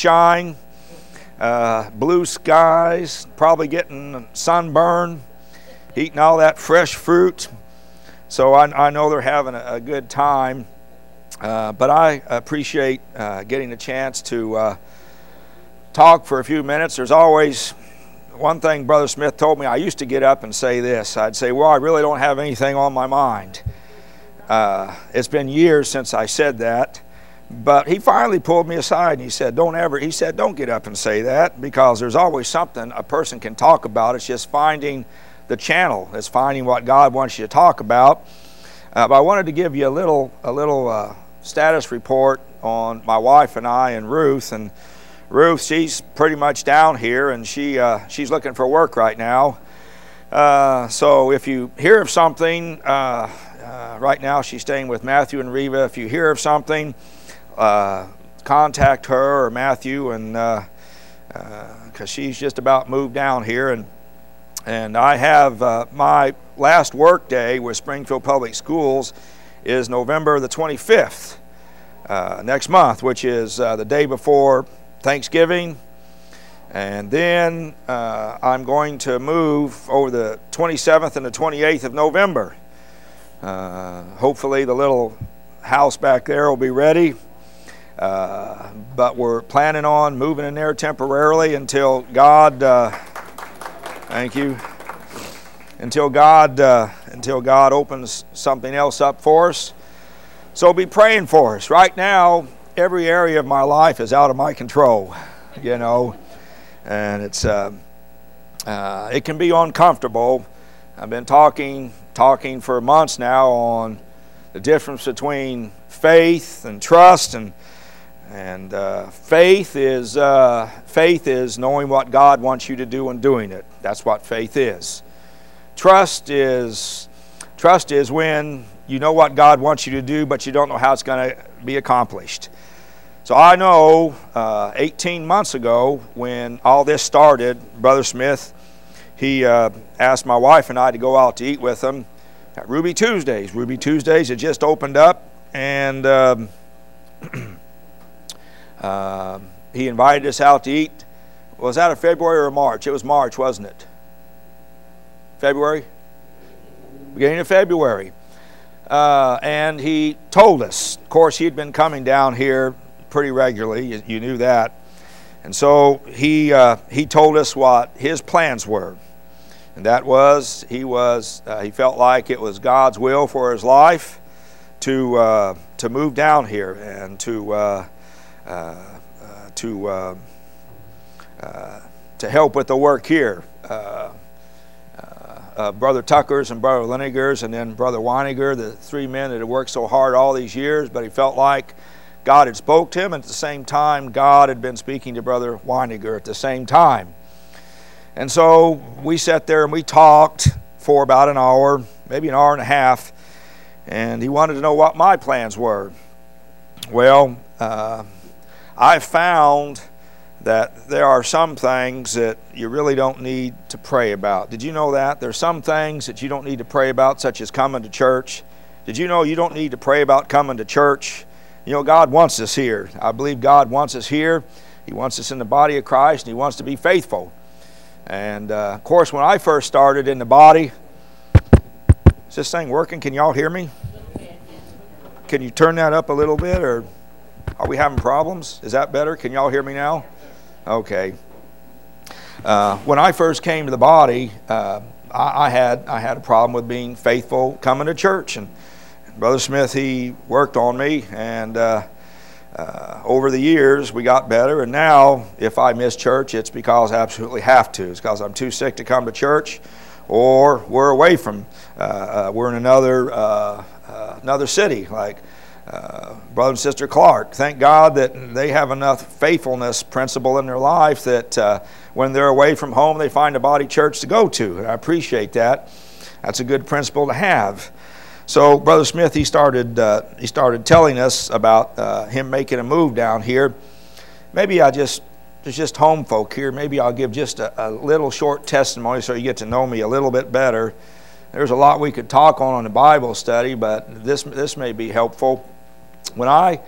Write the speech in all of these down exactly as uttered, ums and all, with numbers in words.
sunshine, uh, blue skies, probably getting sunburn, eating all that fresh fruit. So I, I know they're having a, a good time. Uh, but I appreciate uh, getting a chance to uh, talk for a few minutes. There's always one thing Brother Smith told me. I used to get up and say this. I'd say, well, I really don't have anything on my mind. Uh, it's been years since I said that. But he finally pulled me aside and he said, don't ever, he said, don't get up and say that, because there's always something a person can talk about. It's just finding the channel. It's finding what God wants you to talk about. Uh, but I wanted to give you a little, a little uh, status report on my wife and I and Ruth. And Ruth, she's pretty much down here, and she uh, she's looking for work right now. Uh, so if you hear of something, uh, uh, right now she's staying with Matthew and Reva. If you hear of something, uh, contact her or Matthew, and uh, uh, because she's just about moved down here. And and I have uh, my last work day with Springfield Public Schools is November the twenty-fifth, uh, next month, which is uh, the day before Thanksgiving. And then uh, I'm going to move over the twenty-seventh and the twenty-eighth of November. Uh, hopefully the little house back there will be ready. Uh, but we're planning on moving in there temporarily until God, uh, thank you, until God, uh, until God opens something else up for us. So be praying for us. Right now, every area of my life is out of my control, you know, and it's uh, uh, it can be uncomfortable. I've been talking talking for months now on the difference between faith and trust, and and uh, faith is uh, faith is knowing what God wants you to do and doing it. That's what faith is. Trust is trust is when you know what God wants you to do, but you don't know how it's going to be accomplished. So I know uh, eighteen months ago, when all this started, Brother Smith, he uh, asked my wife and I to go out to eat with him at Ruby Tuesdays. Ruby Tuesdays had just opened up, and um, uh, he invited us out to eat. Was that a February or March? It was March, wasn't it? February? Beginning of February. Uh, and he told us, of course, he'd been coming down here pretty regularly. You, you knew that. And so he uh, he told us what his plans were. And that was, he was, uh, he felt like it was God's will for his life to uh, to move down here and to uh, uh, uh, to uh, uh, to help with the work here. Uh, Uh, Brother Tucker's and Brother Liniger's, and then Brother Weiniger, the three men that had worked so hard all these years, but he felt like God had spoke to him, and at the same time God had been speaking to Brother Weiniger at the same time. And so we sat there and we talked for about an hour, maybe an hour and a half, and he wanted to know what my plans were. Well, uh, I found that there are some things that you really don't need to pray about. Did you know that? There's some things that you don't need to pray about, such as coming to church. Did you know you don't need to pray about coming to church? You know, God wants us here. I believe God wants us here. He wants us in the body of Christ, and He wants to be faithful. And, uh, of course, when I first started in the body, is this thing working? Can y'all hear me? Can you turn that up a little bit, or are we having problems? Is that better? Can y'all hear me now? Okay. Uh, when I first came to the body, uh, I, I had I had a problem with being faithful, coming to church, and Brother Smith, he worked on me, and uh, uh, over the years we got better. And now, if I miss church, it's because I absolutely have to. It's because I'm too sick to come to church, or we're away from. Uh, uh, we're in another uh, uh, another city, like. Uh, brother and sister Clark, thank God that they have enough faithfulness principle in their life that uh, when they're away from home, they find a body church to go to. And I appreciate that. That's a good principle to have. So Brother Smith, he started uh, he started telling us about uh, him making a move down here. Maybe I just there's just home folk here. Maybe I'll give just a, a little short testimony so you get to know me a little bit better. There's a lot we could talk on in the Bible study, but this this may be helpful. When I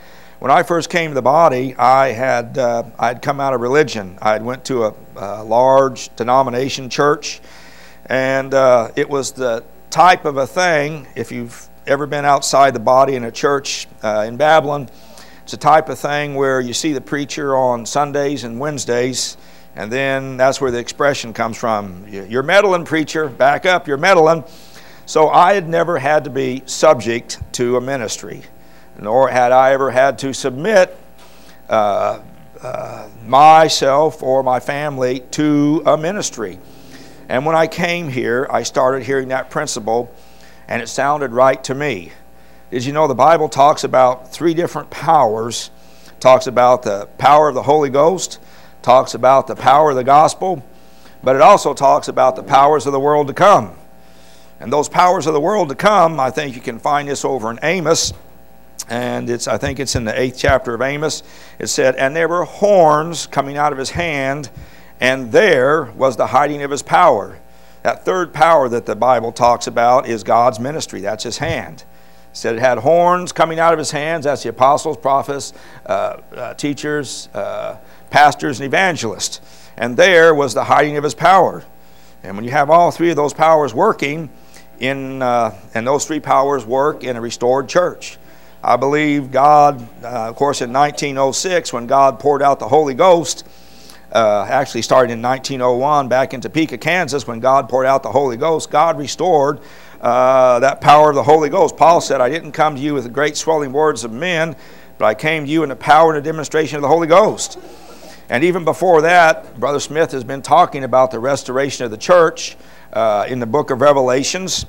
When I first came to the body, I had uh, I had come out of religion. I had went to a, a large denomination church, and uh, it was the type of a thing, if you've ever been outside the body in a church uh, in Babylon, it's a type of thing where you see the preacher on Sundays and Wednesdays, and then that's where the expression comes from. You're meddling, preacher, back up, you're meddling. So I had never had to be subject to a ministry, nor had I ever had to submit uh, uh, myself or my family to a ministry. And when I came here, I started hearing that principle, and it sounded right to me. Did you know the Bible talks about three different powers? Talks about the power of the Holy Ghost, talks about the power of the gospel, but it also talks about the powers of the world to come. And those powers of the world to come, I think you can find this over in Amos, and it's I think it's in the eighth chapter of Amos. It said, "And there were horns coming out of his hand, and there was the hiding of his power." That third power that the Bible talks about is God's ministry. That's his hand. It said it had horns coming out of his hands. That's the apostles, prophets, uh, uh, teachers, uh, pastors, and evangelists. And there was the hiding of his power. And when you have all three of those powers working, in uh, and those three powers work in a restored church. I believe God, uh, of course, in nineteen oh six, when God poured out the Holy Ghost, uh, actually started in nineteen oh one, back in Topeka, Kansas, when God poured out the Holy Ghost, God restored uh, that power of the Holy Ghost. Paul said, "I didn't come to you with the great swelling words of men, but I came to you in the power and the demonstration of the Holy Ghost." And even before that, Brother Smith has been talking about the restoration of the church. Uh, in the book of Revelations,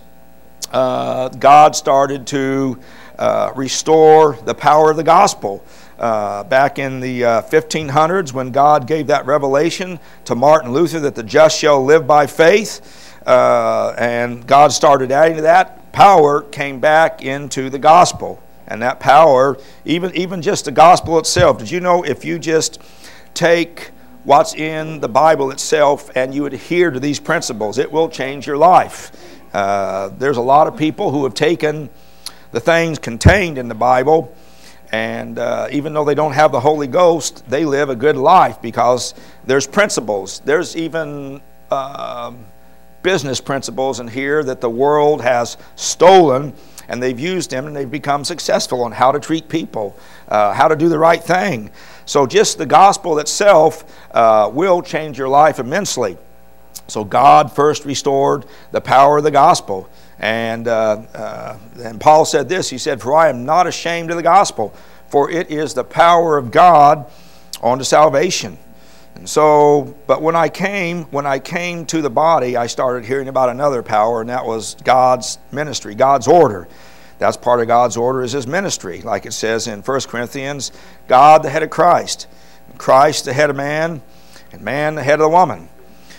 uh, God started to uh, restore the power of the gospel. Uh, back in the uh, fifteen hundreds, when God gave that revelation to Martin Luther that the just shall live by faith, uh, and God started adding to that, power came back into the gospel. And that power, even, even just the gospel itself, did you know if you just take what's in the Bible itself and you adhere to these principles, it will change your life. Uh, there's a lot of people who have taken the things contained in the Bible, and uh, even though they don't have the Holy Ghost, they live a good life because there's principles. There's even uh, business principles in here that the world has stolen, and they've used them and they've become successful on how to treat people, uh, how to do the right thing. So just the gospel itself uh, will change your life immensely. So God first restored the power of the gospel. And, uh, uh, and Paul said this, he said, "For I am not ashamed of the gospel, for it is the power of God unto salvation." And so, but when I came, when I came to the body, I started hearing about another power, and that was God's ministry, God's order. That's part of God's order, is his ministry. Like it says in First Corinthians, God the head of Christ, Christ the head of man, and man the head of the woman.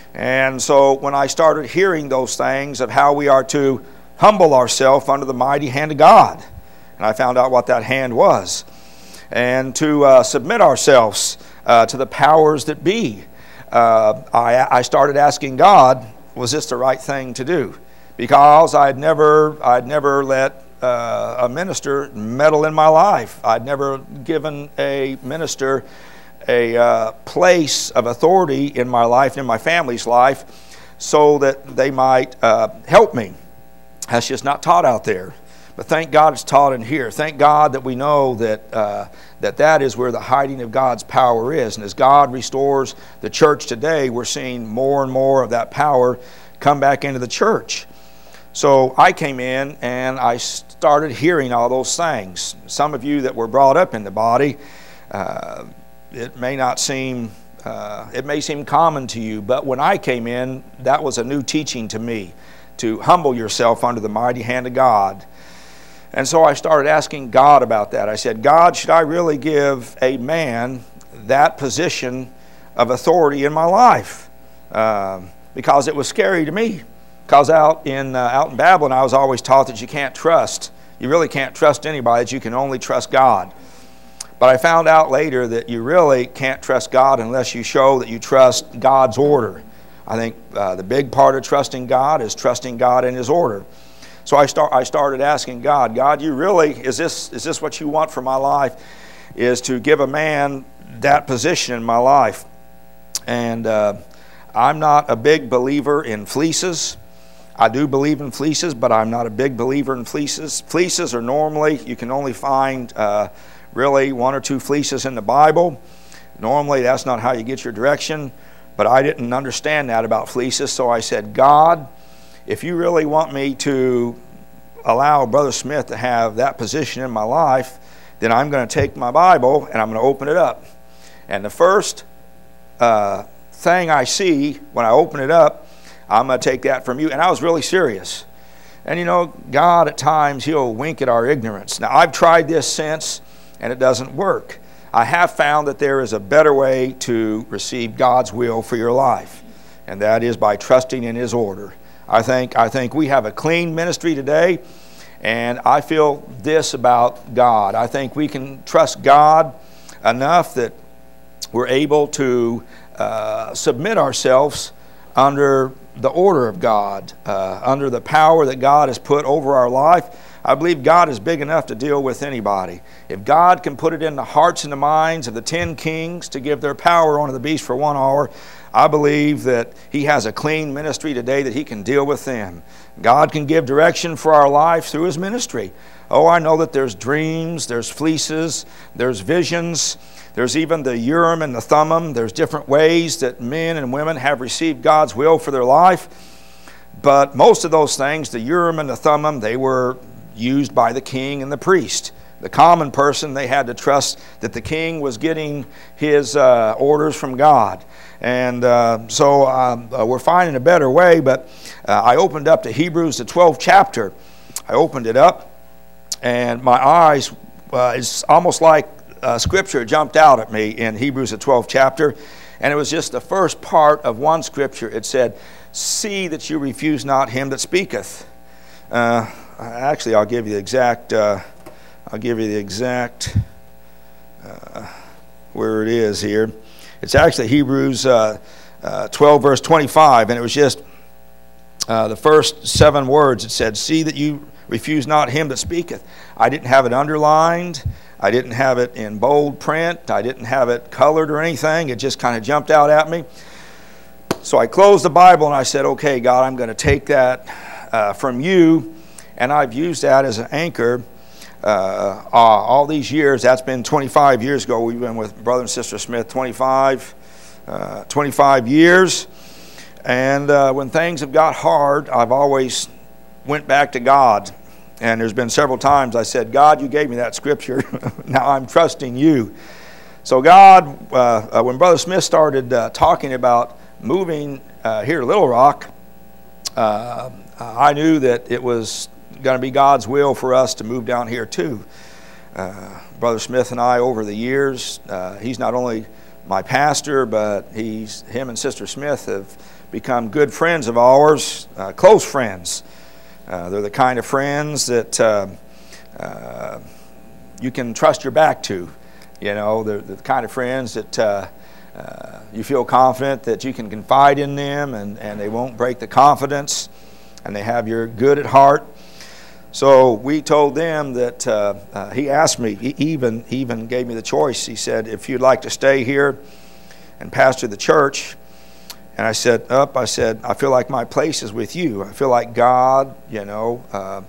And so when I started hearing those things of how we are to humble ourselves under the mighty hand of God, and I found out what that hand was, and to uh, submit ourselves uh, to the powers that be, uh, I, I started asking God, was this the right thing to do? Because I'd never, I'd never let Uh, a minister meddle in my life. I'd never given a minister a uh, place of authority in my life and in my family's life so that they might uh, help me. That's just not taught out there. But thank God it's taught in here. Thank God that we know that uh, that that is where the hiding of God's power is. And as God restores the church today, we're seeing more and more of that power come back into the church. So I came in and I started hearing all those things. Some of you that were brought up in the body, uh, it may not seem, uh, it may seem common to you, but when I came in, that was a new teaching to me, to humble yourself under the mighty hand of God. And so I started asking God about that. I said, God, should I really give a man that position of authority in my life? Uh, because it was scary to me. Because out in uh, out in Babylon, I was always taught that you can't trust. You really can't trust anybody, that you can only trust God. But I found out later that you really can't trust God unless you show that you trust God's order. I think uh, the big part of trusting God is trusting God in his order. So I start I started asking God, God, you really, is this is this what you want for my life? is to give a man that position in my life. And uh, I'm not a big believer in fleeces. I do believe in fleeces, but I'm not a big believer in fleeces. Fleeces are normally, you can only find uh, really one or two fleeces in the Bible. Normally, that's not how you get your direction. But I didn't understand that about fleeces, so I said, God, if you really want me to allow Brother Smith to have that position in my life, then I'm going to take my Bible and I'm going to open it up. And the first uh, thing I see when I open it up, I'm going to take that from you. And I was really serious. And you know, God at times, He'll wink at our ignorance. Now, I've tried this since, and it doesn't work. I have found that there is a better way to receive God's will for your life, and that is by trusting in His order. I think, I think we have a clean ministry today, and I feel this about God. I think we can trust God enough that we're able to uh, submit ourselves under the order of God, uh, under the power that God has put over our life. I believe God is big enough to deal with anybody. If God can put it in the hearts and the minds of the ten kings to give their power unto the beast for one hour, I believe that He has a clean ministry today that He can deal with them. God can give direction for our life through His ministry. Oh, I know that there's dreams, there's fleeces, there's visions, there's even the Urim and the Thummim. There's different ways that men and women have received God's will for their life. But most of those things, the Urim and the Thummim, they were used by the king and the priest. The common person, they had to trust that the king was getting his uh, orders from God. And uh, so um, uh, we're finding a better way, but uh, I opened up to Hebrews, the twelfth chapter. I opened it up, and my eyes, uh, it's almost like uh, Scripture jumped out at me in Hebrews, the twelfth chapter, and it was just the first part of one Scripture. It said, "See that you refuse not him that speaketh." Uh, actually, I'll give you the exact... Uh, I'll give you the exact uh, where it is here. It's actually Hebrews uh, uh, twelve, verse twenty-five, and it was just uh, the first seven words. It said, "See that you refuse not him that speaketh." I didn't have it underlined. I didn't have it in bold print. I didn't have it colored or anything. It just kind of jumped out at me. So I closed the Bible and I said, "Okay, God, I'm going to take that uh, from you," and I've used that as an anchor. Uh, uh, all these years, that's been twenty-five years ago. We've been with Brother and Sister Smith twenty-five, uh, twenty-five years. And uh, when things have got hard, I've always went back to God. And there's been several times I said, "God, you gave me that scripture. Now I'm trusting you." So God, uh, uh, when Brother Smith started uh, talking about moving uh, here to Little Rock, uh, I knew that it was going to be God's will for us to move down here too. Uh, Brother Smith and I, over the years, uh, he's not only my pastor, but he's him and Sister Smith have become good friends of ours, uh, close friends. Uh, they're the kind of friends that uh, uh, you can trust your back to. You know, they're the kind of friends that uh, uh, you feel confident that you can confide in them, and, and they won't break the confidence, and they have your good at heart. So we told them that uh, uh, he asked me, he even, he even gave me the choice. He said, "If you'd like to stay here and pastor the church." And I said, up, I said, "I feel like my place is with you. I feel like God, you know, uh,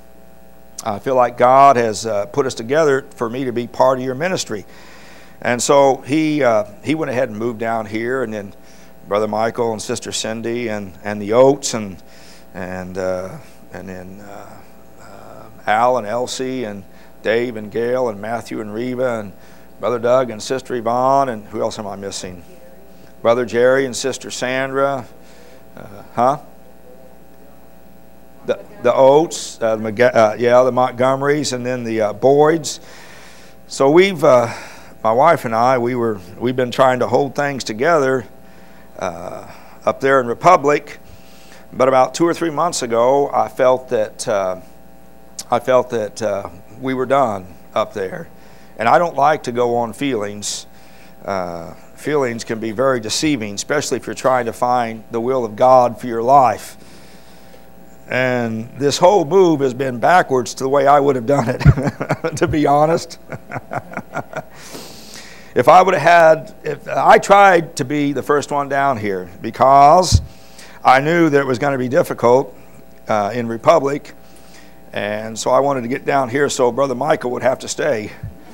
I feel like God has uh, put us together for me to be part of your ministry." And so he uh, he went ahead and moved down here, and then Brother Michael and Sister Cindy and, and the Oates and and uh, and then uh, Al and Elsie and Dave and Gail and Matthew and Reva and Brother Doug and Sister Yvonne, and who else am I missing? Brother Jerry and Sister Sandra, uh, huh? The the Oates, uh, the, uh, yeah, the Montgomerys, and then the uh, Boyds. So we've, uh, my wife and I, we were we've been trying to hold things together uh, up there in Republic, but about two or three months ago, I felt that. Uh, I felt that uh, we were done up there. And I don't like to go on feelings. Uh, feelings can be very deceiving, especially if you're trying to find the will of God for your life. And this whole move has been backwards to the way I would have done it, to be honest. if I would have had, if I tried to be the first one down here because I knew that it was going to be difficult uh, in Republic, and so I wanted to get down here so Brother Michael would have to stay.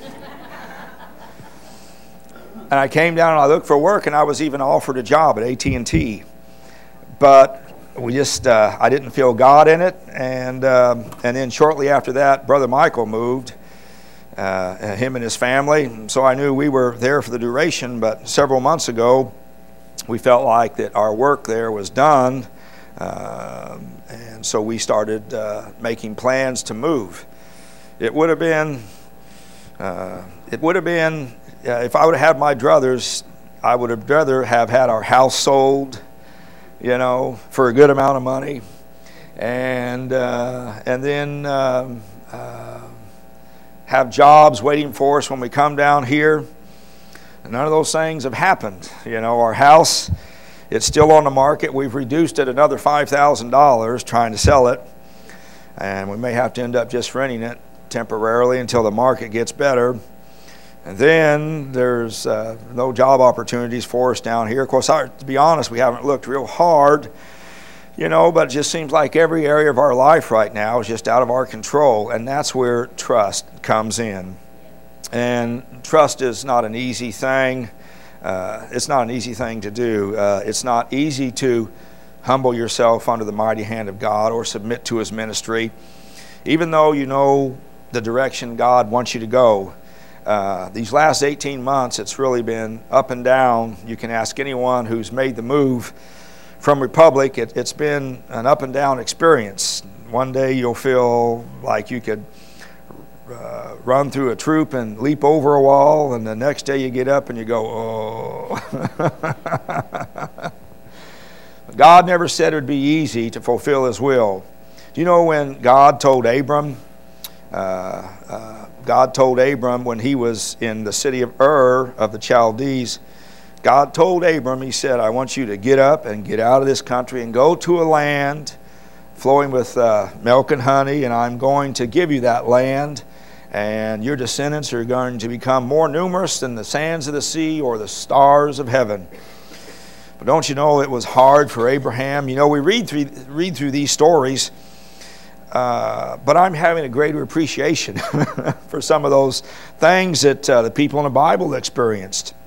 And I came down and I looked for work, and I was even offered a job at A T and T, but we just uh, I didn't feel God in it, and um, and then shortly after that, Brother Michael moved. Uh, him and his family. So I knew we were there for the duration, but several months ago we felt like that our work there was done, uh, and so we started uh, making plans to move. It would have been, uh, it would have been, uh, if I would have had my druthers, I would have rather have had our house sold, you know, for a good amount of money, and uh, and then um, uh, have jobs waiting for us when we come down here. And none of those things have happened. You know, our house, it's still on the market. We've reduced it another five thousand dollars trying to sell it. And we may have to end up just renting it temporarily until the market gets better. And then there's uh, no job opportunities for us down here. Of course, I, to be honest, we haven't looked real hard, you know, but it just seems like every area of our life right now is just out of our control, and that's where trust comes in. And trust is not an easy thing. Uh, it's not an easy thing to do. Uh, it's not easy to humble yourself under the mighty hand of God or submit to His ministry, even though you know the direction God wants you to go. Uh, these last eighteen months, it's really been up and down. You can ask anyone who's made the move from Republic. It, it's been an up and down experience. One day you'll feel like you could uh, run through a troop and leap over a wall, and the next day you get up and you go, oh. God never said it would be easy to fulfill His will. Do you know when God told Abram, uh, uh, God told Abram when he was in the city of Ur of the Chaldees, God told Abram, He said, I want you to get up and get out of this country and go to a land flowing with uh, milk and honey, and I'm going to give you that land, and your descendants are going to become more numerous than the sands of the sea or the stars of heaven. But don't you know it was hard for Abraham? You know, we read through, read through these stories, uh, but I'm having a greater appreciation for some of those things that uh, the people in the Bible experienced.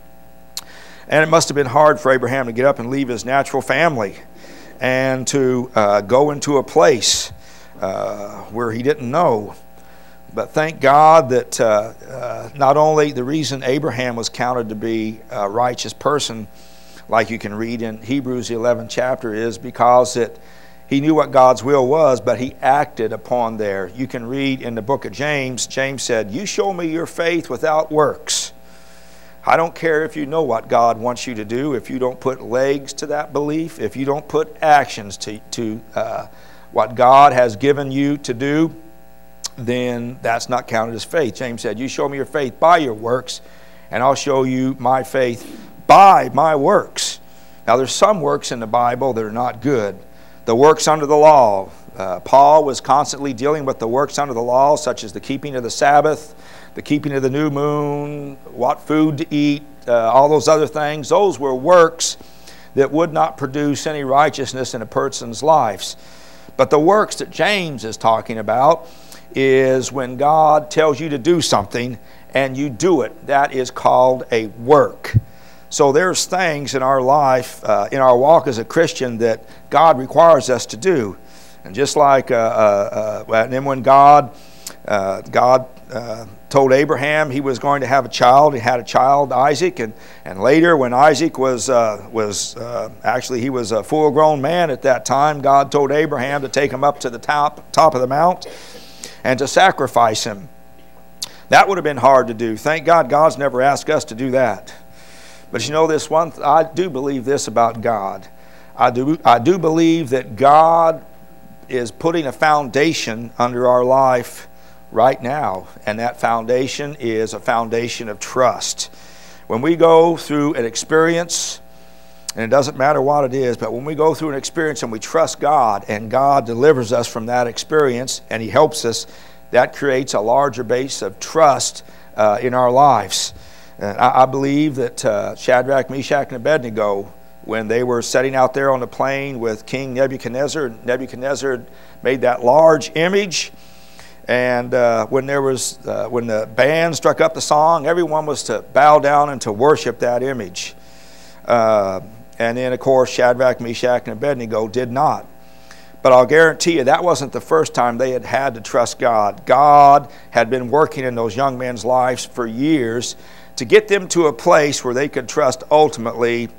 And it must have been hard for Abraham to get up and leave his natural family and to uh, go into a place uh, where he didn't know. But thank God that uh, uh, not only the reason Abraham was counted to be a righteous person, like you can read in Hebrews the eleventh chapter, is because that he knew what God's will was, but he acted upon there. You can read in the book of James, James said, you show me your faith without works. I don't care if you know what God wants you to do, if you don't put legs to that belief, if you don't put actions to, to uh, what God has given you to do, then that's not counted as faith. James said, you show me your faith by your works, and I'll show you my faith by my works. Now, there's some works in the Bible that are not good. The works under the law. Uh, Paul was constantly dealing with the works under the law, such as the keeping of the Sabbath, the keeping of the new moon, what food to eat, uh, all those other things. Those were works that would not produce any righteousness in a person's life. But the works that James is talking about is when God tells you to do something and you do it. That is called a work. So there's things in our life, uh, in our walk as a Christian, that God requires us to do. And just like, uh, uh, uh, and then when God, uh, God uh, told Abraham he was going to have a child, he had a child, Isaac, and, and later when Isaac was, uh, was uh, actually he was a full-grown man at that time, God told Abraham to take him up to the top, top of the mount and to sacrifice him. That would have been hard to do. Thank God God's never asked us to do that. But you know this one, th- I do believe this about God. I do, I do believe that God is putting a foundation under our life right now, and that foundation is a foundation of trust. When we go through an experience, and it doesn't matter what it is, but when we go through an experience and we trust God, and God delivers us from that experience, and He helps us, that creates a larger base of trust uh, in our lives. And I, I believe that uh, Shadrach, Meshach, and Abednego, when they were setting out there on the plain with King Nebuchadnezzar, Nebuchadnezzar made that large image. And uh, when there was, uh, when the band struck up the song, everyone was to bow down and to worship that image. Uh, and then, of course, Shadrach, Meshach, and Abednego did not. But I'll guarantee you that wasn't the first time they had had to trust God. God had been working in those young men's lives for years to get them to a place where they could trust ultimately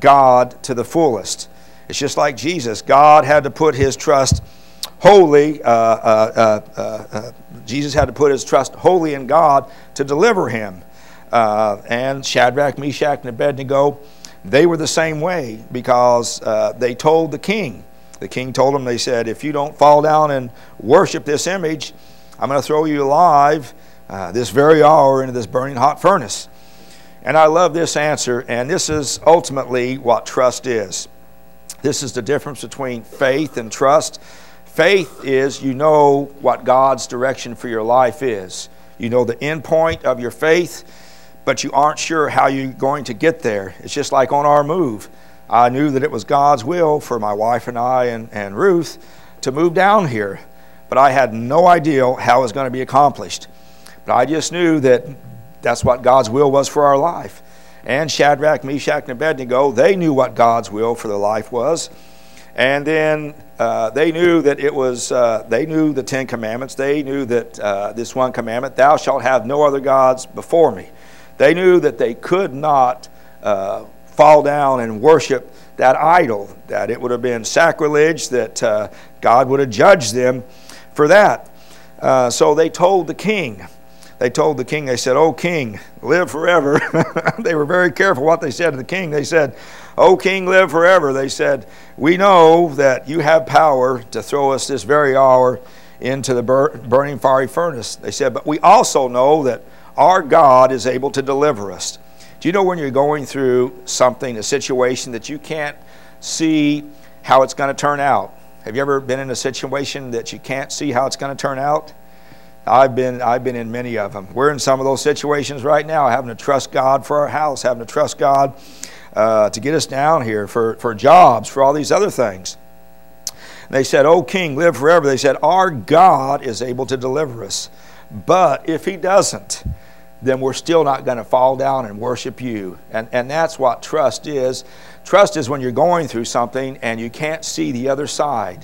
God to the fullest. It's just like Jesus. God had to put his trust wholly, uh, uh, uh, uh, Jesus had to put his trust wholly in God to deliver him. Uh, and Shadrach, Meshach, and Abednego, they were the same way, because uh, they told the king. The king told them, they said, if you don't fall down and worship this image, I'm going to throw you alive uh, this very hour into this burning hot furnace. And I love this answer, and this is ultimately what trust is. This is the difference between faith and trust. Faith is you know what God's direction for your life is. You know the end point of your faith, but you aren't sure how you're going to get there. It's just like on our move. I knew that it was God's will for my wife and I and, and Ruth to move down here, but I had no idea how it was going to be accomplished. But I just knew that that's what God's will was for our life. And Shadrach, Meshach, and Abednego, they knew what God's will for their life was. And then uh, they knew that it was, uh, they knew the Ten Commandments. They knew that uh, this one commandment, thou shalt have no other gods before me. They knew that they could not uh, fall down and worship that idol, that it would have been sacrilege, that uh, God would have judged them for that. Uh, so they told the king, they told the king, they said, "O king, live forever." They were very careful what they said to the king. They said, "O king, live forever." They said, "We know that you have power to throw us this very hour into the bur- burning fiery furnace." They said, "But we also know that our God is able to deliver us." Do you know when you're going through something, a situation that you can't see how it's going to turn out? Have you ever been in a situation that you can't see how it's going to turn out? I've been I've been in many of them. We're in some of those situations right now, having to trust God for our house, having to trust God uh, to get us down here, for, for jobs, for all these other things. And they said, "O king, live forever." They said, "Our God is able to deliver us. But if he doesn't, then we're still not going to fall down and worship you." And, and that's what trust is. Trust is when you're going through something and you can't see the other side.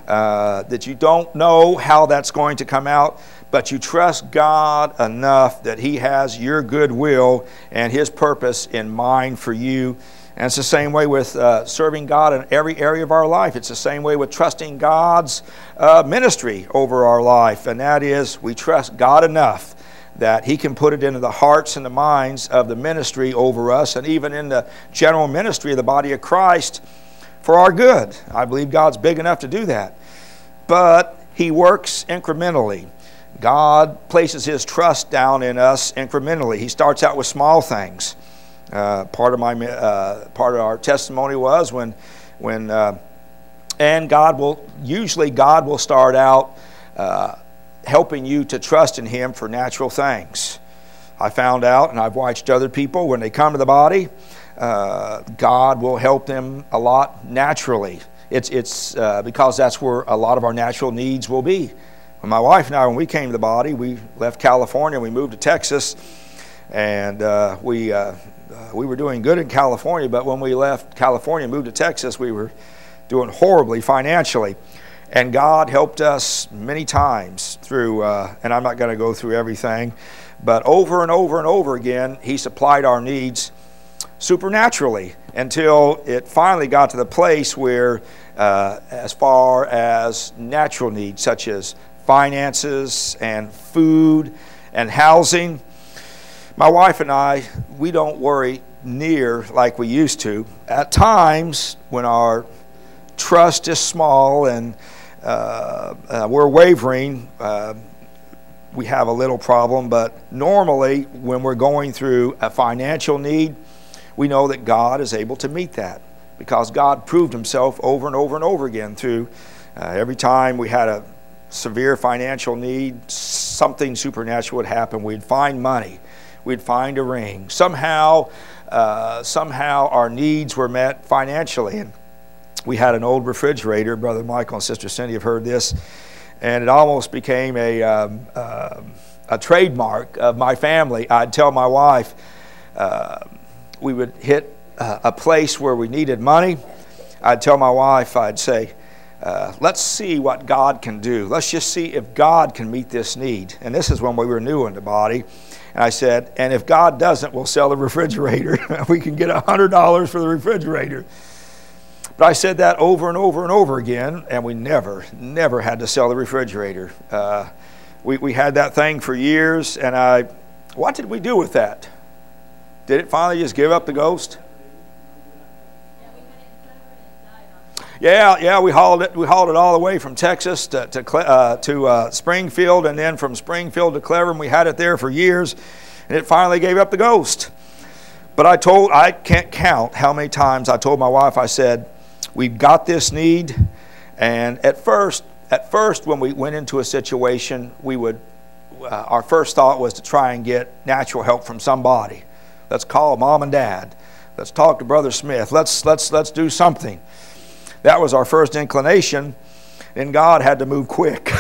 Uh, that you don't know how that's going to come out, but you trust God enough that he has your good will and his purpose in mind for you. And it's the same way with uh, serving God in every area of our life. It's the same way with trusting God's uh, ministry over our life. And that is, we trust God enough that he can put it into the hearts and the minds of the ministry over us, and even in the general ministry of the body of Christ for our good. I believe God's big enough to do that. But he works incrementally. God places his trust down in us incrementally. He starts out with small things. Uh, part of my uh, part of our testimony was when when uh, and God will usually God will start out uh, helping you to trust in him for natural things. I found out, and I've watched other people, when they come to the body, uh, God will help them a lot naturally. It's it's uh, because that's where a lot of our natural needs will be. When my wife and I, when we came to the body, we left California, we moved to Texas, and uh, we uh, uh, we were doing good in California. But when we left California and moved to Texas, we were doing horribly financially. And God helped us many times through, uh, and I'm not going to go through everything, but over and over and over again, he supplied our needs supernaturally until it finally got to the place where uh, as far as natural needs such as finances and food and housing, my wife and I, we don't worry near like we used to. At times when our trust is small and uh, uh, we're wavering, uh, we have a little problem, but normally when we're going through a financial need, we know that God is able to meet that, because God proved himself over and over and over again through uh, every time we had a severe financial need, something supernatural would happen. We'd find money. we'd find a ring. Somehow, uh, somehow our needs were met financially. And we had an old refrigerator. Brother Michael and Sister Cindy have heard this. And it almost became a, um, uh, a trademark of my family. I'd tell my wife, uh, we would hit uh, a place where we needed money. I'd tell my wife, I'd say, uh, let's see what God can do. Let's just see if God can meet this need. And this is when we were new in the body. And I said, and if God doesn't, we'll sell the refrigerator. We can get one hundred dollars for the refrigerator. But I said that over and over and over again, and we never, never had to sell the refrigerator. Uh, we, we had that thing for years, and I, what did we do with that? Did it finally just give up the ghost? Yeah, yeah, we hauled it. We hauled it all the way from Texas to to, uh, to uh, Springfield, and then from Springfield to Cleveland. We had it there for years, and it finally gave up the ghost. But I told, I can't count how many times I told my wife. I said, "We've got this need," and at first, at first, when we went into a situation, we would. Uh, our first thought was to try and get natural help from somebody. Let's call mom and dad. Let's talk to Brother Smith. Let's let's let's do something. That was our first inclination, and God had to move quick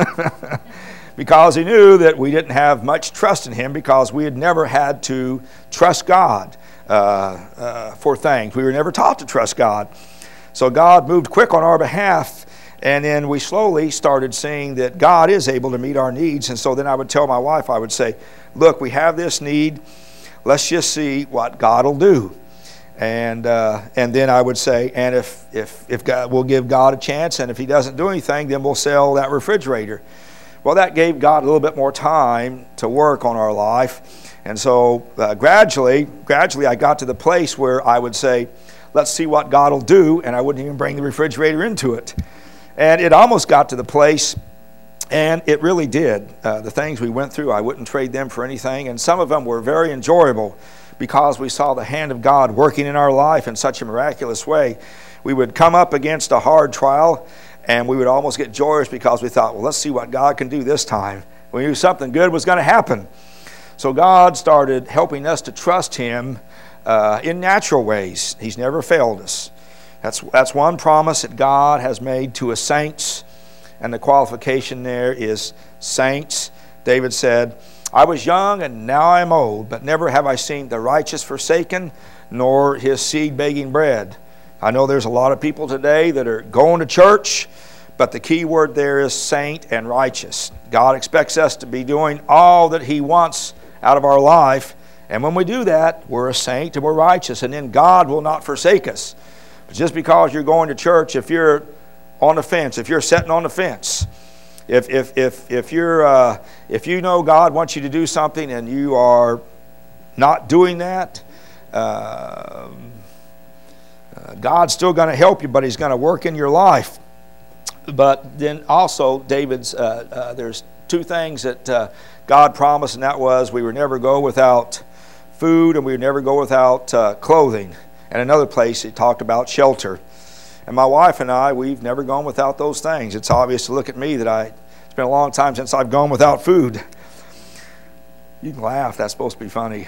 because He knew that we didn't have much trust in Him, because we had never had to trust God uh, uh, for things. We were never taught to trust God. So God moved quick on our behalf, and then we slowly started seeing that God is able to meet our needs. And so then I would tell my wife, I would say, look, we have this need. Let's just see what God will do. And uh, and then I would say, and if if if God, we'll give God a chance, and if He doesn't do anything, then we'll sell that refrigerator. Well, that gave God a little bit more time to work on our life, and so uh, gradually, gradually, I got to the place where I would say, let's see what God will do, and I wouldn't even bring the refrigerator into it. And it almost got to the place, and it really did. Uh, the things we went through, I wouldn't trade them for anything, and some of them were very enjoyable, because we saw the hand of God working in our life in such a miraculous way. We would come up against a hard trial, and we would almost get joyous because we thought, well, let's see what God can do this time. We knew something good was going to happen. So God started helping us to trust Him uh, in natural ways. He's never failed us. That's, that's one promise that God has made to His saints, and the qualification there is saints. David said, I was young and now I am old, but never have I seen the righteous forsaken, nor his seed begging bread. I know there's a lot of people today that are going to church, but the key word there is saint and righteous. God expects us to be doing all that He wants out of our life, and when we do that, we're a saint and we're righteous, and then God will not forsake us. But just because you're going to church, if you're on the fence, if you're sitting on the fence, If if if if you're uh, if you know God wants you to do something and you are not doing that, uh, uh, God's still going to help you, but He's going to work in your life. But then also, David's uh, uh, there's two things that uh, God promised, and that was we would never go without food, and we would never go without uh, clothing. And another place He talked about shelter. And my wife and I, we've never gone without those things. It's obvious to look at me that I, it's been a long time since I've gone without food. You can laugh, that's supposed to be funny.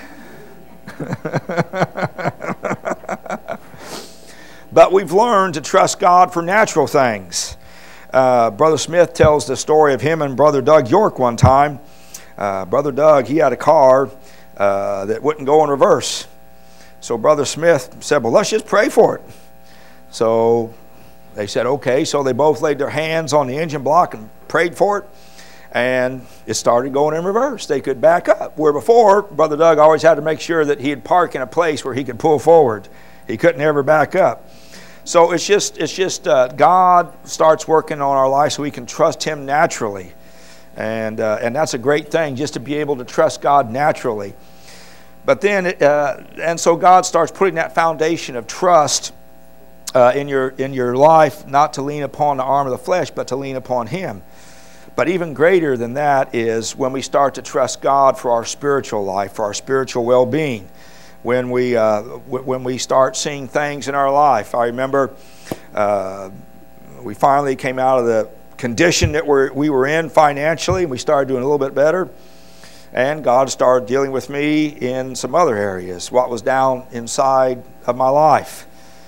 But we've learned to trust God for natural things. Uh, Brother Smith tells the story of him and Brother Doug York one time. Uh, Brother Doug, he had a car uh, that wouldn't go in reverse. So Brother Smith said, well, let's just pray for it. So they said, okay. So they both laid their hands on the engine block and prayed for it. And it started going in reverse. They could back up. Where before, Brother Doug always had to make sure that he'd park in a place where he could pull forward. He couldn't ever back up. So it's just, it's just uh, God starts working on our life so we can trust Him naturally. And, uh, and that's a great thing, just to be able to trust God naturally. But then, uh, and so God starts putting that foundation of trust Uh, in your in your life, not to lean upon the arm of the flesh, but to lean upon Him. But even greater than that is when we start to trust God for our spiritual life, for our spiritual well-being. When we uh, w- when we start seeing things in our life. I remember uh, we finally came out of the condition that we're, we were in financially, and we started doing a little bit better. And God started dealing with me in some other areas, what was down inside of my life.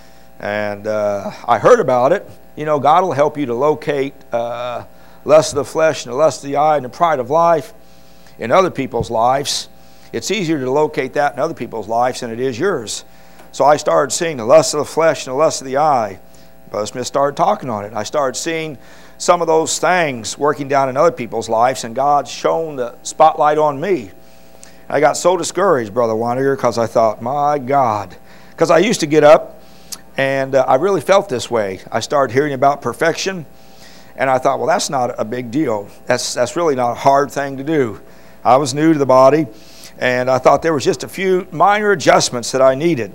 And uh, I heard about it. You know, God will help you to locate uh, lust of the flesh and the lust of the eye and the pride of life in other people's lives. It's easier to locate that in other people's lives than it is yours. So I started seeing the lust of the flesh and the lust of the eye. Brother Smith started talking on it. I started seeing some of those things working down in other people's lives, and God shone the spotlight on me. I got so discouraged, Brother Wandiger, because I thought, my God. Because I used to get up, and uh, I really felt this way. I started hearing about perfection, and I thought, well, that's not a big deal. That's, that's really not a hard thing to do. I was new to the body, and I thought there was just a few minor adjustments that I needed.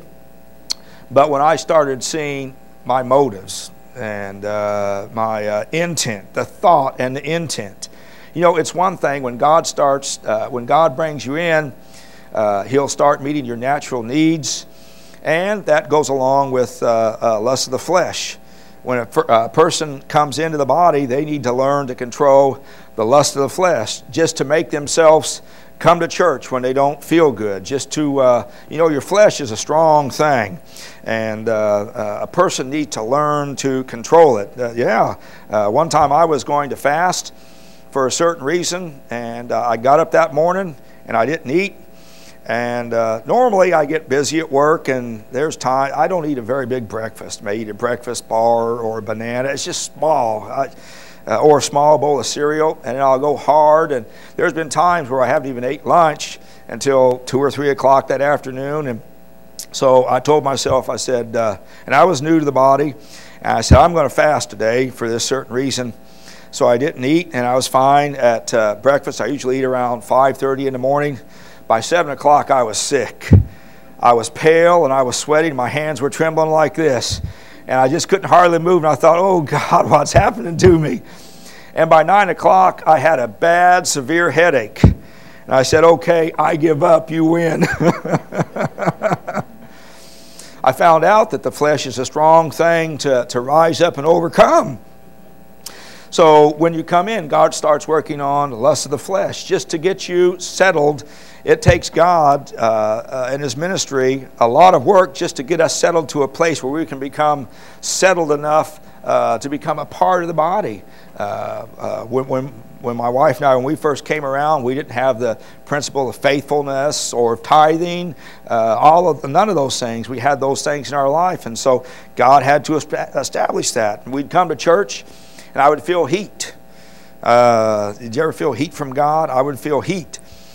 But when I started seeing my motives, and uh, my uh, intent, the thought and the intent. You know, it's one thing when God starts, uh, when God brings you in, uh, He'll start meeting your natural needs, and that goes along with uh, uh, lust of the flesh. When a per- uh, person comes into the body, they need to learn to control the lust of the flesh, just to make themselves come to church when they don't feel good, just to, uh, you know, your flesh is a strong thing, and uh, uh, a person needs to learn to control it. Uh, yeah, uh, one time I was going to fast for a certain reason, and uh, I got up that morning, and I didn't eat, and uh, normally I get busy at work, and there's time, I don't eat a very big breakfast. I may eat a breakfast bar or a banana, it's just small. I, Uh, or a small bowl of cereal, and then I'll go hard. And there's been times where I haven't even ate lunch until two or three o'clock that afternoon. And so I told myself, I said, uh, and I was new to the body, and I said, I'm going to fast today for this certain reason. So I didn't eat, and I was fine at uh, breakfast. I usually eat around five thirty in the morning. By seven o'clock, I was sick. I was pale, and I was sweating. My hands were trembling like this. And I just couldn't hardly move, and I thought, oh, God, what's happening to me? And by nine o'clock, I had a bad, severe headache. And I said, okay, I give up, you win. I found out that the flesh is a strong thing to, to rise up and overcome. So when you come in, God starts working on the lust of the flesh. Just to get you settled, it takes God uh, uh, and His ministry a lot of work just to get us settled to a place where we can become settled enough uh, to become a part of the body. Uh, uh, when, when, when my wife and I, when we first came around, we didn't have the principle of faithfulness or of tithing, uh, all of none of those things. We had those things in our life, and so God had to establish that. And we'd come to church, and I would feel heat. Uh, did you ever feel heat from God? I would feel heat.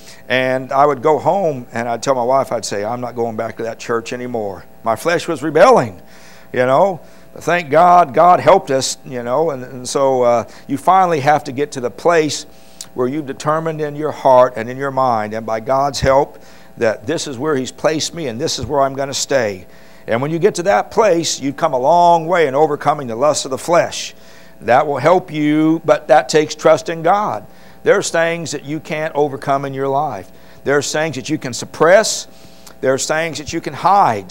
And I would go home, and I'd tell my wife, I'd say, I'm not going back to that church anymore. My flesh was rebelling, you know. But thank God, God helped us, you know. And, and so uh, you finally have to get to the place where you've determined in your heart and in your mind, and by God's help, that this is where He's placed me, and this is where I'm going to stay. And when you get to that place, you come a long way in overcoming the lust of the flesh. That will help you, but that takes trust in God. There's things that you can't overcome in your life. There's things that you can suppress. There's things that you can hide.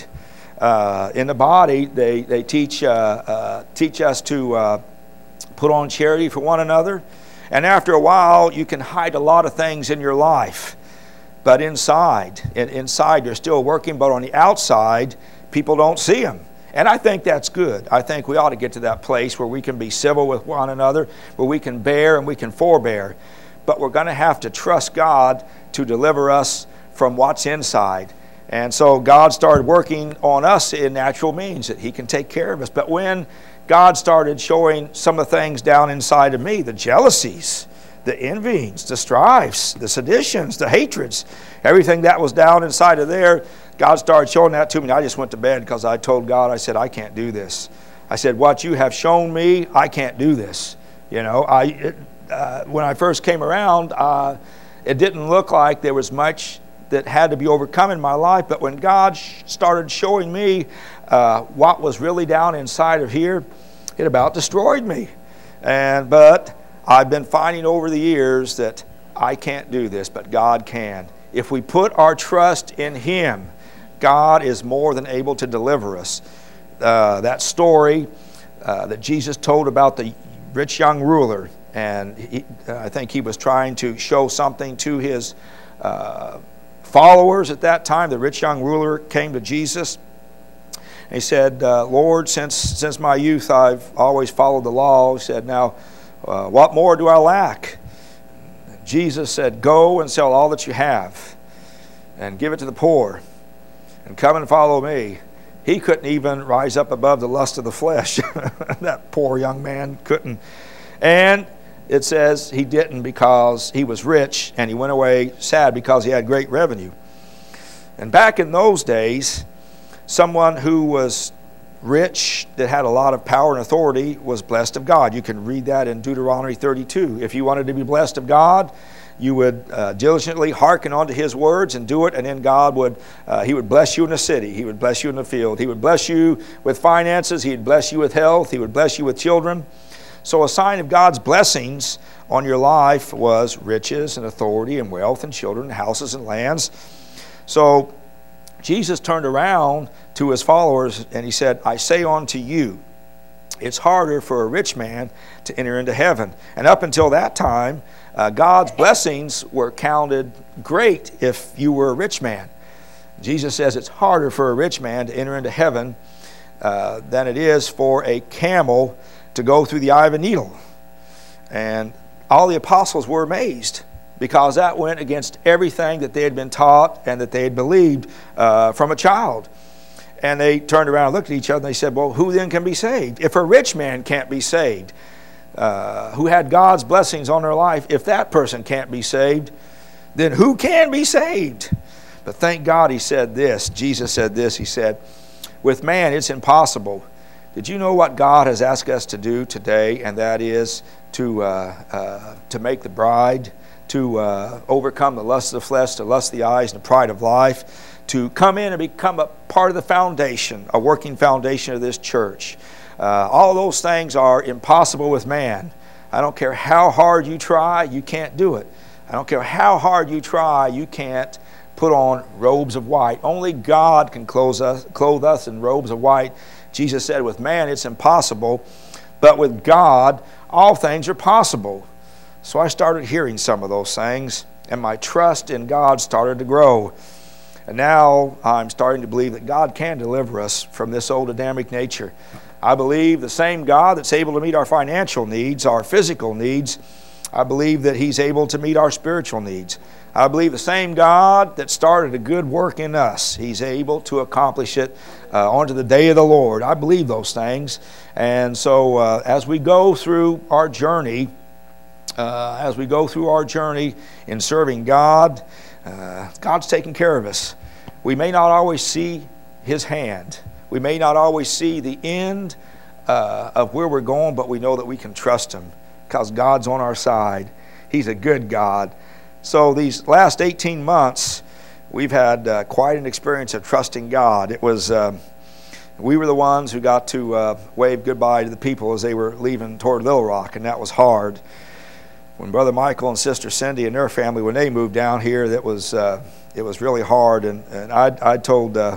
Uh, in the body, they, they teach, uh, uh, teach us to uh, put on charity for one another. And after a while, you can hide a lot of things in your life. But inside, in, inside you're still working, but on the outside, people don't see them. And I think that's good. I think we ought to get to that place where we can be civil with one another, where we can bear and we can forbear. But we're going to have to trust God to deliver us from what's inside. And so God started working on us in natural means that He can take care of us. But when God started showing some of the things down inside of me, the jealousies, the envyings, the strifes, the seditions, the hatreds, everything that was down inside of there, God started showing that to me. And I just went to bed because I told God, I said, I can't do this. I said, what you have shown me, I can't do this. You know, I it, uh, when I first came around, uh, it didn't look like there was much that had to be overcome in my life. But when God sh- started showing me uh, what was really down inside of here, it about destroyed me. And but I've been finding over the years that I can't do this, but God can. If we put our trust in Him, God is more than able to deliver us. Uh, that story uh, that Jesus told about the rich young ruler, and he, uh, I think he was trying to show something to his uh, followers at that time. The rich young ruler came to Jesus. He said, uh, Lord, since since my youth I've always followed the law. He said, now, uh, what more do I lack? Jesus said, go and sell all that you have and give it to the poor and come and follow me. He couldn't even rise up above the lust of the flesh. That poor young man couldn't. And it says he didn't because he was rich, and he went away sad because he had great revenue. And back in those days, someone who was rich, that had a lot of power and authority, was blessed of God. You can read that in Deuteronomy thirty-two. If you wanted to be blessed of God, you would uh, diligently hearken unto His words and do it, and then God would, uh, He would bless you in the city. He would bless you in the field. He would bless you with finances. He would bless you with health. He would bless you with children. So a sign of God's blessings on your life was riches and authority and wealth and children and houses and lands. So Jesus turned around to His followers and He said, I say unto you, it's harder for a rich man to enter into heaven. And up until that time, uh, God's blessings were counted great if you were a rich man. Jesus says it's harder for a rich man to enter into heaven uh, than it is for a camel to go through the eye of a needle. And all the apostles were amazed, because that went against everything that they had been taught and that they had believed uh, from a child. And they turned around and looked at each other and they said, well, who then can be saved? If a rich man can't be saved, uh, who had God's blessings on their life, if that person can't be saved, then who can be saved? But thank God He said this. Jesus said this. He said, with man it's impossible. Did you know what God has asked us to do today? And that is to, uh, uh, to make the bride, to uh, overcome the lust of the flesh, the lust of the eyes, and the pride of life, to come in and become a part of the foundation, a working foundation of this church. Uh, all those things are impossible with man. I don't care how hard you try, you can't do it. I don't care how hard you try, you can't put on robes of white. Only God can clothe us, clothe us in robes of white. Jesus said, with man it's impossible, but with God all things are possible. So I started hearing some of those things, and my trust in God started to grow. And now I'm starting to believe that God can deliver us from this old Adamic nature. I believe the same God that's able to meet our financial needs, our physical needs, I believe that He's able to meet our spiritual needs. I believe the same God that started a good work in us, He's able to accomplish it uh, onto the day of the Lord. I believe those things. And so uh, as we go through our journey, uh, as we go through our journey in serving God, uh, God's taking care of us. We may not always see His hand. We may not always see the end uh, of where we're going, but we know that we can trust Him because God's on our side. He's a good God. So these last eighteen months, we've had uh, quite an experience of trusting God. It was, uh, we were the ones who got to uh, wave goodbye to the people as they were leaving toward Little Rock, and that was hard. When Brother Michael and Sister Cindy and their family, when they moved down here, that was uh, it was really hard. And, and I I told uh,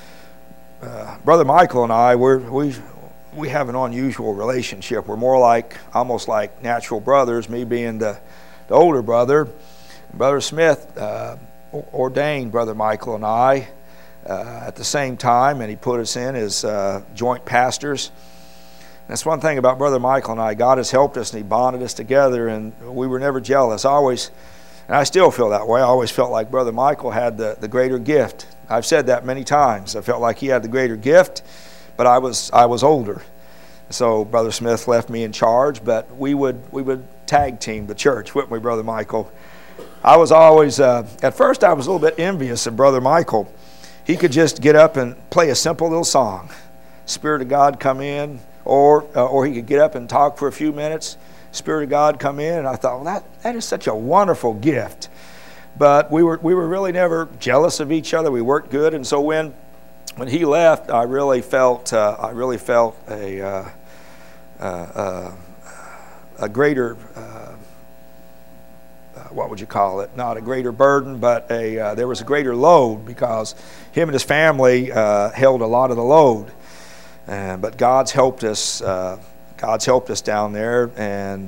uh, Brother Michael and I, we're, we we have an unusual relationship. We're more like, almost like natural brothers, me being the, the older brother. Brother Smith uh, ordained Brother Michael and I uh, at the same time, and he put us in as uh, joint pastors. That's one thing about Brother Michael and I. God has helped us, and He bonded us together, and we were never jealous. I always, and I still feel that way, I always felt like Brother Michael had the, the greater gift. I've said that many times. I felt like he had the greater gift, but I was I was older. So Brother Smith left me in charge, but we would we would tag team the church, wouldn't we, Brother Michael? I was always, uh, at first I was a little bit envious of Brother Michael. He could just get up and play a simple little song. Spirit of God come in, or uh, or he could get up and talk for a few minutes. Spirit of God come in, and I thought, well, that, that is such a wonderful gift. But we were we were really never jealous of each other. We worked good, and so when when he left, I really felt uh, I really felt a uh, uh, uh, a greater. Uh, what would you call it? Not a greater burden, but a uh, there was a greater load, because him and his family uh, held a lot of the load. Uh, but God's helped us. Uh, God's helped us down there, and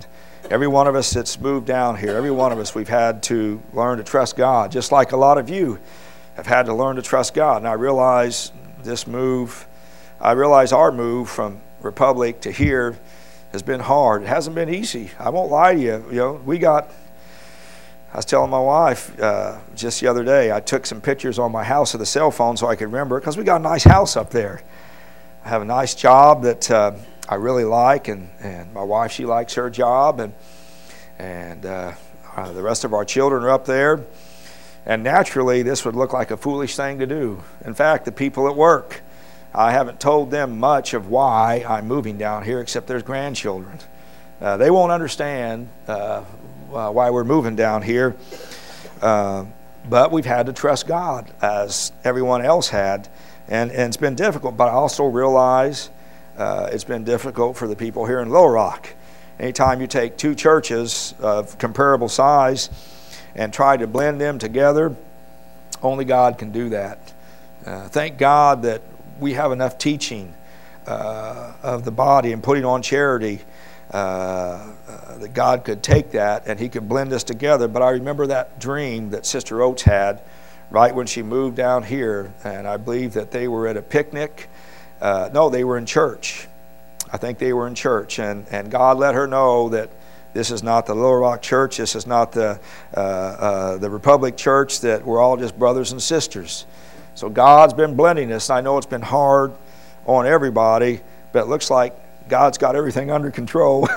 Every one of us that's moved down here, every one of us, we've had to learn to trust God, just like a lot of you have had to learn to trust God. And I realize this move, I realize our move from Republic to here has been hard. It hasn't been easy. I won't lie to you. You know, we got, I was telling my wife uh, just the other day, I took some pictures on my house with a cell phone so I could remember, because we got a nice house up there. I have a nice job that uh, I really like, and, and my wife, she likes her job, and and uh, uh, the rest of our children are up there. And naturally, this would look like a foolish thing to do. In fact, the people at work, I haven't told them much of why I'm moving down here, except there's grandchildren. Uh, they won't understand uh, uh, why we're moving down here, uh, but we've had to trust God, as everyone else had, and, and it's been difficult. But I also realize Uh, it's been difficult for the people here in Little Rock. Anytime you take two churches of comparable size and try to blend them together, only God can do that. Uh, thank God that we have enough teaching uh, of the body and putting on charity uh, uh, that God could take that and He could blend us together. But I remember that dream that Sister Oates had right when she moved down here, and I believe that they were at a picnic. Uh, no, they were in church. I think they were in church, and, and God let her know that this is not the Little Rock Church. This is not the uh, uh, the Republic Church, that we're all just brothers and sisters. So God's been blending us. I know it's been hard on everybody, but it looks like God's got everything under control.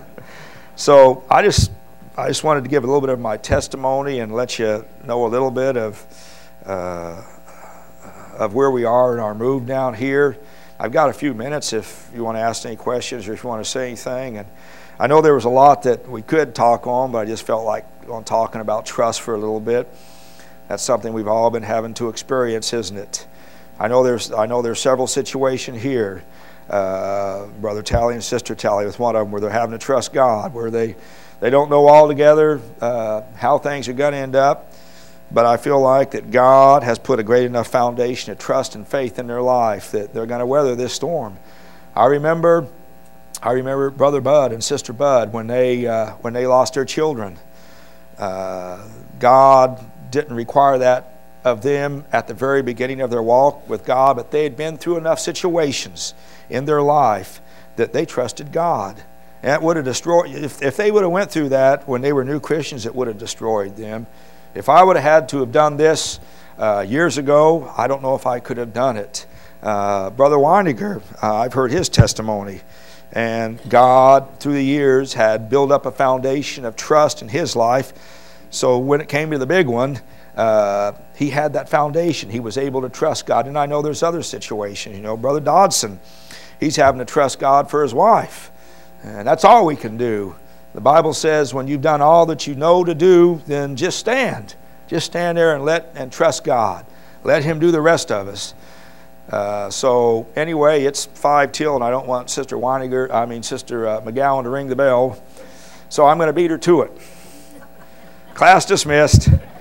So I just I just wanted to give a little bit of my testimony and let you know a little bit of uh, of where we are in our move down here. I've got a few minutes if you want to ask any questions or if you want to say anything. And I know there was a lot that we could talk on, but I just felt like on talking about trust for a little bit. That's something we've all been having to experience, isn't it? I know there's I know there's several situations here, uh, Brother Tally and Sister Tally with one of them, where they're having to trust God, where they, they don't know altogether uh, how things are going to end up. But I feel like that God has put a great enough foundation of trust and faith in their life that they're going to weather this storm. I remember, I remember Brother Bud and Sister Bud when they uh, when they lost their children. Uh, God didn't require that of them at the very beginning of their walk with God, but they had been through enough situations in their life that they trusted God. And it would have destroyed. If if they would have went through that when they were new Christians, it would have destroyed them. If I would have had to have done this uh, years ago, I don't know if I could have done it. Uh, Brother Weiniger, uh, I've heard his testimony. And God, through the years, had built up a foundation of trust in his life. So when it came to the big one, uh, he had that foundation. He was able to trust God. And I know there's other situations. You know, Brother Dodson, he's having to trust God for his wife. And that's all we can do. The Bible says when you've done all that you know to do, then just stand. Just stand there and let and trust God. Let Him do the rest of us. Uh, so anyway, it's five till, and I don't want Sister Weiniger, I mean Sister uh, McGowan to ring the bell. So I'm going to beat her to it. Class dismissed.